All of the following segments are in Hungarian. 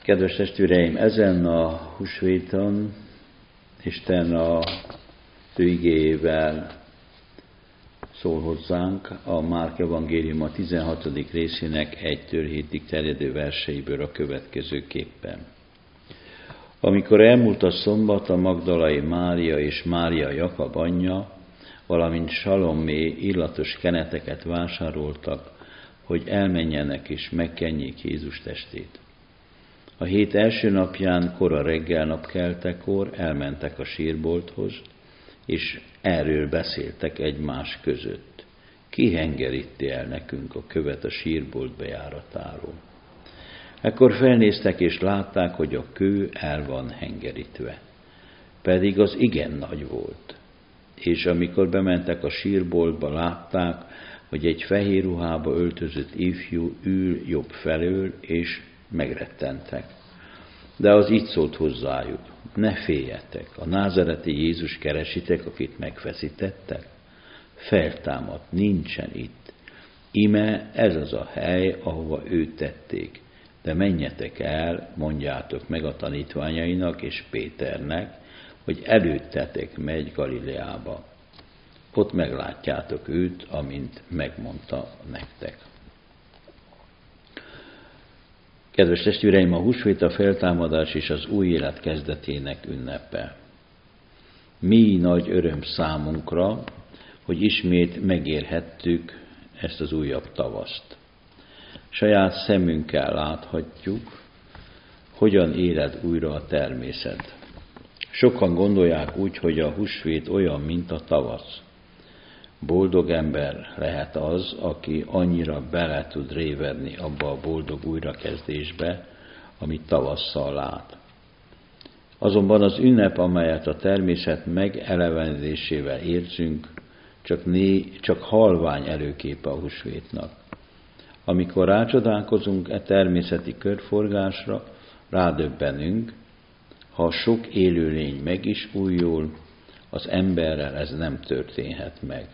Kedves testvéreim, ezen a húsvéton Isten a ő igéjével szól hozzánk a Márk evangélium a 16. részének 1-7 terjedő verseiből a következőképpen. Amikor elmúlt a szombat, a magdalai Mária és Mária Jakab anyja, valamint Salomé illatos keneteket vásároltak, hogy elmenjenek és megkenjék Jézus testét. A hét első napján kora reggel napkeltekor elmentek a sírbolthoz, és erről beszéltek egymás között. Ki hengeríti el nekünk a követ a sírbolt bejáratáról? Ekkor felnéztek és látták, hogy a kő el van hengerítve. Pedig az igen nagy volt. És amikor bementek a sírboltba, látták, hogy egy fehér ruhába öltözött ifjú ül jobb felől, és megrettentek. De az így szólt hozzájuk: ne féljetek, a názareti Jézus keresitek, akit megfeszítettek? Feltámadt, nincsen itt. Íme ez az a hely, ahova őt tették. De menjetek el, mondjátok meg a tanítványainak és Péternek, hogy előttetek megy Galileába. Ott meglátjátok őt, amint megmondta nektek. Kedves testvéreim, a húsvét a feltámadás és az új élet kezdetének ünnepe. Mi nagy öröm számunkra, hogy ismét megérhettük ezt az újabb tavaszt. Saját szemünkkel láthatjuk, hogyan éled újra a természet. Sokan gondolják úgy, hogy a húsvét olyan, mint a tavasz. Boldog ember lehet az, aki annyira bele tud révedni abba a boldog újrakezdésbe, amit tavasszal lát. Azonban az ünnep, amelyet a természet megelevenedésével érzünk, csak halvány előképe a húsvétnak. Amikor rácsodálkozunk e természeti körforgásra, rádöbbenünk, ha sok élőlény meg is újul, az emberrel ez nem történhet meg.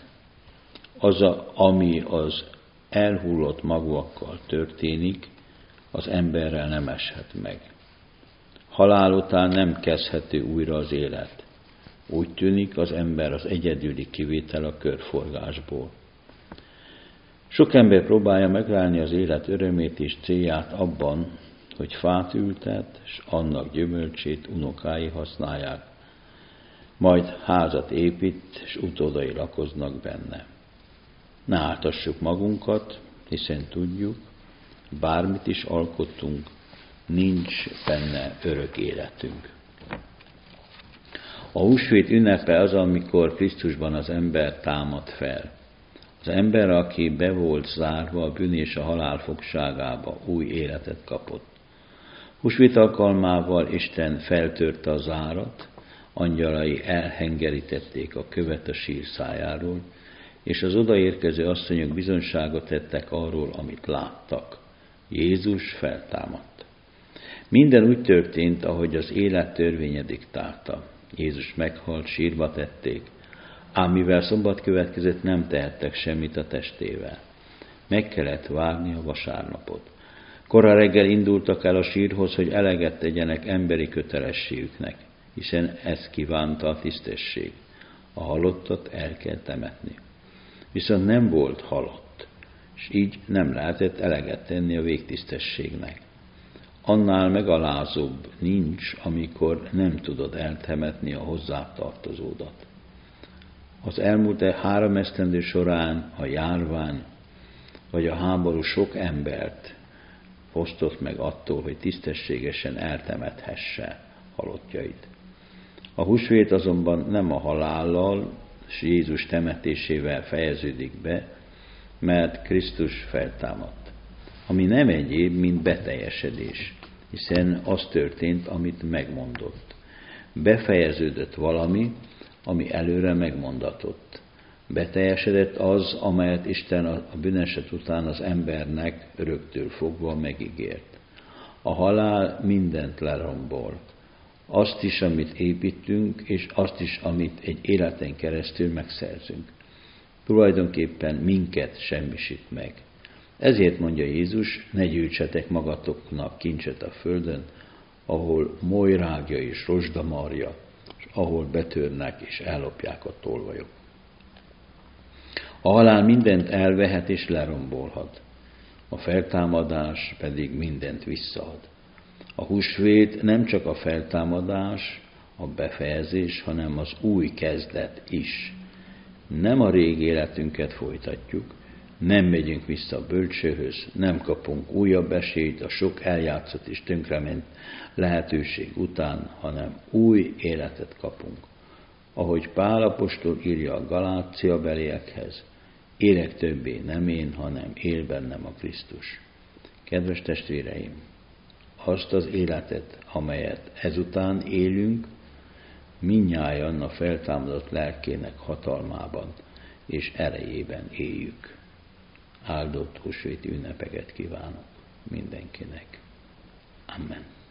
Ami az elhullott magvakkal történik, az emberrel nem eshet meg. Halál után nem kezdhető újra az élet. Úgy tűnik, az ember az egyedüli kivétel a körforgásból. Sok ember próbálja meglelni az élet örömét és célját abban, hogy fát ültet, és annak gyümölcsét unokái használják, majd házat épít, és utódai lakoznak benne. Ne áltassuk magunkat, hiszen tudjuk, bármit is alkottunk, nincs benne örök életünk. A húsvét ünnepe az, amikor Krisztusban az ember támad fel. Az ember, aki be volt zárva a bűn és a halál fogságába, új életet kapott. Húsvét alkalmával Isten feltörte a zárat, angyalai elhengerítették a követ a sír szájáról, és az odaérkező asszonyok bizonyságot tettek arról, amit láttak. Jézus feltámadt. Minden úgy történt, ahogy az élet törvénye diktálta. Jézus meghalt, sírba tették, ám mivel szombat következett, nem tehettek semmit a testével. Meg kellett várni a vasárnapot. Kora reggel indultak el a sírhoz, hogy eleget tegyenek emberi kötelességüknek, hiszen ezt kívánta a tisztesség. A halottat el kell temetni. Viszont nem volt halott, és így nem lehetett eleget tenni a végtisztességnek. Annál megalázóbb nincs, amikor nem tudod eltemetni a hozzátartozódat. Az elmúlt 3 esztendő során a járvány vagy a háború sok embert fosztott meg attól, hogy tisztességesen eltemethesse halottjait. A húsvét azonban nem a halállal és Jézus temetésével fejeződik be, mert Krisztus feltámadt, ami nem egyéb, mint beteljesedés, hiszen az történt, amit megmondott. Befejeződött valami, ami előre megmondatott. Beteljesedett az, amelyet Isten a bűneset után az embernek öröktől fogva megígért. A halál mindent lerombol. Azt is, amit építünk, és azt is, amit egy életen keresztül megszerzünk. Tulajdonképpen minket semmisít meg. Ezért mondja Jézus, ne gyűjtsetek magatoknak kincset a földön, ahol molyrágja és rozsdamarja, és ahol betörnek és ellopják a tolvajok. A halál mindent elvehet és lerombolhat, a feltámadás pedig mindent visszaad. A húsvét nem csak a feltámadás, a befejezés, hanem az új kezdet is. Nem a régi életünket folytatjuk, nem megyünk vissza a bölcsőhöz, nem kapunk újabb esélyt a sok eljátszott és tönkrement lehetőség után, hanem új életet kapunk. Ahogy Pál apostol írja a Galácia beliekhez, élek többé nem én, hanem él bennem a Krisztus. Kedves testvéreim, azt az életet, amelyet ezután élünk, mindnyájan a feltámadott lelkének hatalmában és erejében éljük. Áldott húsvéti ünnepeket kívánok mindenkinek. Amen.